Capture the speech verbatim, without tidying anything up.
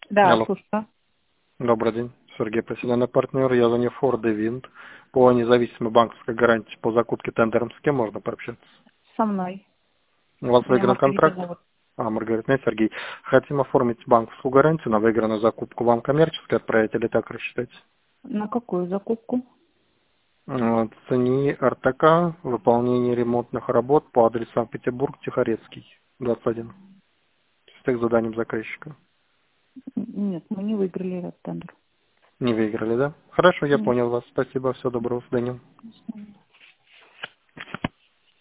Да, Алло, слушаю. добрый день. Сергей, профессиональный партнер. Я звоню Ford и Wind по независимой банковской гарантии по закупке тендером. С кем можно пообщаться? Со мной. У вас Меня выигран Маргарита контракт? зовут. А, Маргарита, нет, Сергей. Хотим оформить банковскую гарантию на выигранную закупку. Вам коммерчески отправить или так рассчитать? На какую закупку? Вот, цени РТК, выполнение ремонтных работ по адресу Санкт-Петербург, Тихорецкий, двадцать один. С тех заданием заказчика. Н- Нет, мы не выиграли этот тендер. Не выиграли, да? Хорошо, я Нет. понял вас. Спасибо, всего доброго, с свидания.